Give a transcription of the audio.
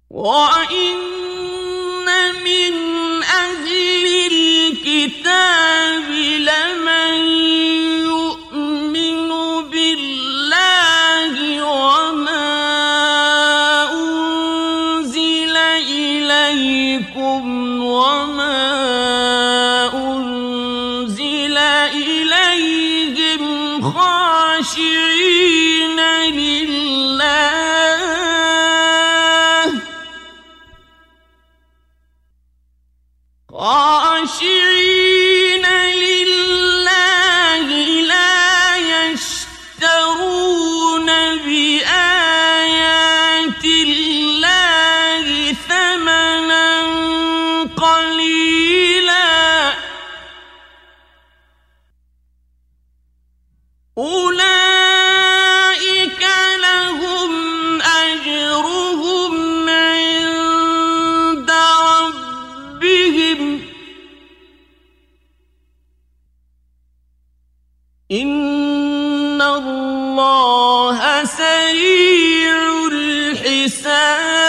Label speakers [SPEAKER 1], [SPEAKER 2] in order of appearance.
[SPEAKER 1] وَإِنَّ مِنْ أَهْلِ الْكِتَابِ لَمَنْ يُؤْمِنُ بِاللَّهِ وَمَا أُنْزِلَ إِلَيْكُمْ وَمَا أُنْزِلَ إِلَيْهِمْ خَاشِعِينَ لله لا يشترون بآيات الله ثمنا قليلا أولئك لهم أجرهم عند ربهم إن الله سريع الحساب